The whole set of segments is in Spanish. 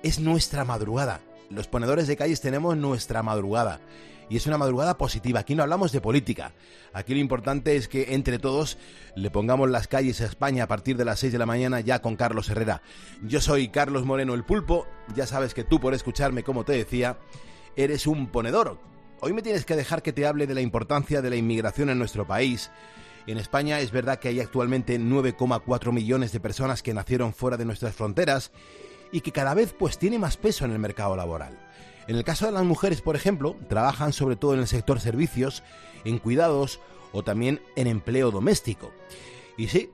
es nuestra madrugada. Los ponedores de calles tenemos nuestra madrugada. Y es una madrugada positiva. Aquí no hablamos de política. Aquí lo importante es que entre todos le pongamos las calles a España a partir de las 6 de la mañana ya con Carlos Herrera. Yo soy Carlos Moreno el Pulpo. Ya sabes que tú, por escucharme, como te decía, eres un ponedor. Hoy me tienes que dejar que te hable de la importancia de la inmigración en nuestro país. En España es verdad que hay actualmente 9,4 millones de personas que nacieron fuera de nuestras fronteras y que cada vez pues tiene más peso en el mercado laboral. En el caso de las mujeres, por ejemplo, trabajan sobre todo en el sector servicios, en cuidados o también en empleo doméstico. Y sí,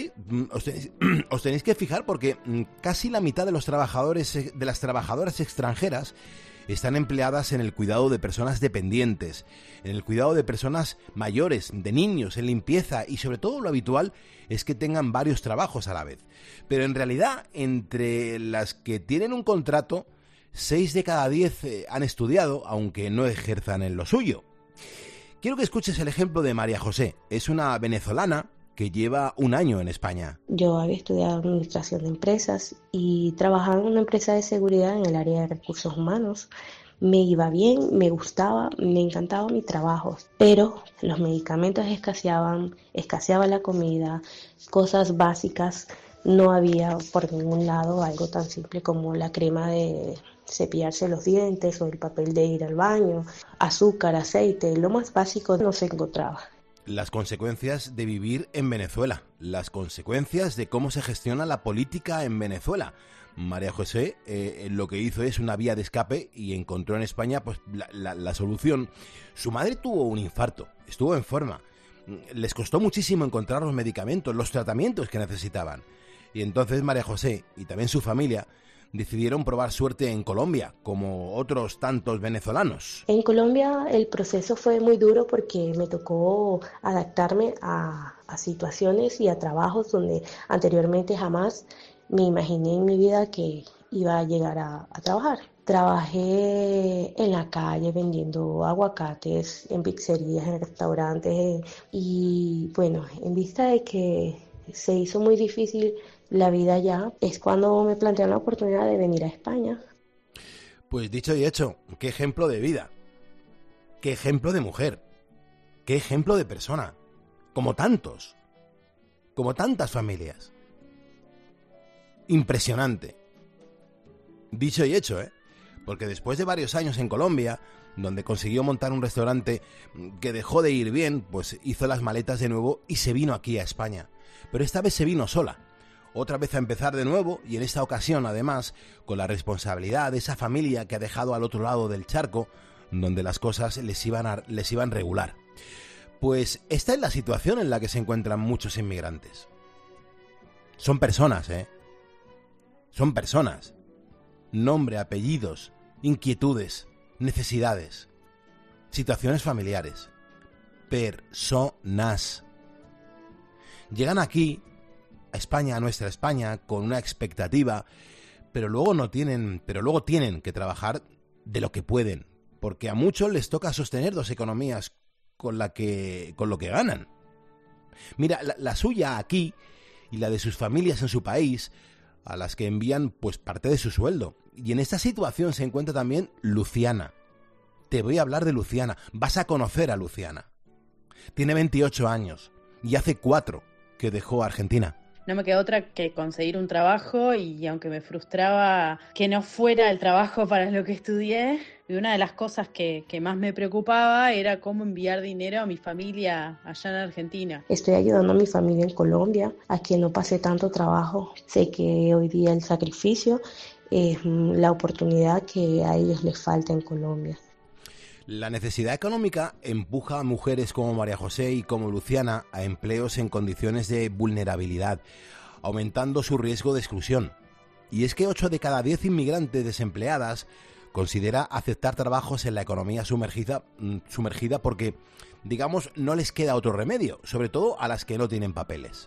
os tenéis que fijar porque casi la mitad de los trabajadores, de las trabajadoras extranjeras están empleadas en el cuidado de personas dependientes, en el cuidado de personas mayores, de niños, en limpieza y sobre todo lo habitual es que tengan varios trabajos a la vez. Pero en realidad, entre las que tienen un contrato, 6 de cada 10 han estudiado, aunque no ejerzan en lo suyo. Quiero que escuches el ejemplo de María José. Es una venezolana que lleva un año en España. Yo había estudiado administración de empresas y trabajaba en una empresa de seguridad en el área de recursos humanos. Me iba bien, me gustaba, me encantaba mi trabajo, pero los medicamentos escaseaba la comida, cosas básicas. No había por ningún lado algo tan simple como la crema de cepillarse los dientes o el papel de ir al baño, azúcar, aceite, lo más básico no se encontraba. Las consecuencias de vivir en Venezuela, las consecuencias de cómo se gestiona la política en Venezuela. María José lo que hizo es una vía de escape y encontró en España pues la solución. Su madre tuvo un infarto, estuvo enferma, les costó muchísimo encontrar los medicamentos, los tratamientos que necesitaban. Y entonces María José y también su familia decidieron probar suerte en Colombia, como otros tantos venezolanos. En Colombia el proceso fue muy duro porque me tocó adaptarme a situaciones y a trabajos donde anteriormente jamás me imaginé en mi vida que iba a llegar a trabajar. Trabajé en la calle vendiendo aguacates, en pizzerías, en restaurantes y bueno, en vista de que se hizo muy difícil la vida allá, es cuando me plantearon la oportunidad de venir a España. Pues dicho y hecho, qué ejemplo de vida, qué ejemplo de mujer, qué ejemplo de persona, como tantos, como tantas familias. Impresionante. Dicho y hecho, porque después de varios años en Colombia, donde consiguió montar un restaurante que dejó de ir bien, pues hizo las maletas de nuevo y se vino aquí a España. Pero esta vez se vino sola. Otra vez a empezar de nuevo y en esta ocasión además con la responsabilidad de esa familia que ha dejado al otro lado del charco donde las cosas les iban regular. Pues esta es la situación en la que se encuentran muchos inmigrantes. Son personas, Son personas. Nombre, apellidos, inquietudes, necesidades, situaciones familiares. Personas. Llegan aquí a España, a nuestra España, con una expectativa, pero luego tienen que trabajar de lo que pueden, porque a muchos les toca sostener dos economías con lo que ganan. Mira, la suya aquí y la de sus familias en su país, a las que envían pues parte de su sueldo. Y en esta situación se encuentra también Luciana. Te voy a hablar de Luciana. Vas a conocer a Luciana. Tiene 28 años y hace 4 que dejó Argentina. No me quedó otra que conseguir un trabajo y aunque me frustraba que no fuera el trabajo para lo que estudié, una de las cosas que más me preocupaba era cómo enviar dinero a mi familia allá en Argentina. Estoy ayudando a mi familia en Colombia, a quien no pasé tanto trabajo. Sé que hoy día el sacrificio es la oportunidad que a ellos les falta en Colombia. La necesidad económica empuja a mujeres como María José y como Luciana a empleos en condiciones de vulnerabilidad, aumentando su riesgo de exclusión. Y es que 8 de cada 10 inmigrantes desempleadas considera aceptar trabajos en la economía sumergida porque, digamos, no les queda otro remedio, sobre todo a las que no tienen papeles.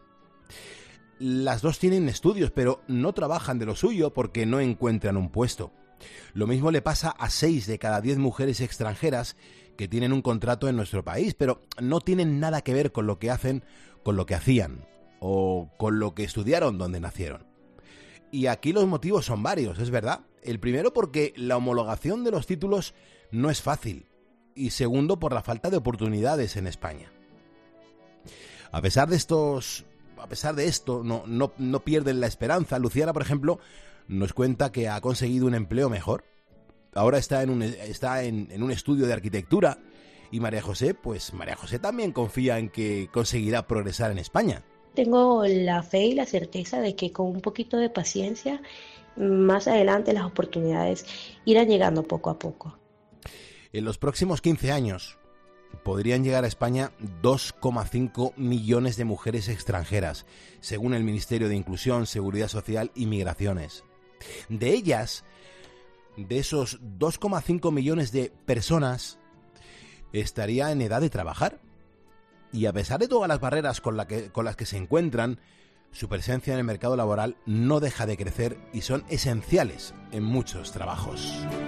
Las dos tienen estudios, pero no trabajan de lo suyo porque no encuentran un puesto. Lo mismo le pasa a 6 de cada 10 mujeres extranjeras que tienen un contrato en nuestro país, pero no tienen nada que ver con lo que hacen, con lo que hacían o con lo que estudiaron donde nacieron. Y aquí los motivos son varios, es verdad. El primero porque la homologación de los títulos no es fácil y segundo por la falta de oportunidades en España. A pesar de esto, no pierden la esperanza. Luciana, por ejemplo, nos cuenta que ha conseguido un empleo mejor. Ahora está en un estudio de arquitectura. Y María José también confía en que conseguirá progresar en España. Tengo la fe y la certeza de que con un poquito de paciencia, más adelante las oportunidades irán llegando poco a poco. En los próximos 15 años podrían llegar a España 2,5 millones de mujeres extranjeras, según el Ministerio de Inclusión, Seguridad Social y Migraciones. De ellas, de esos 2,5 millones de personas, estaría en edad de trabajar. Y a pesar de todas las barreras con las que se encuentran, su presencia en el mercado laboral no deja de crecer y son esenciales en muchos trabajos.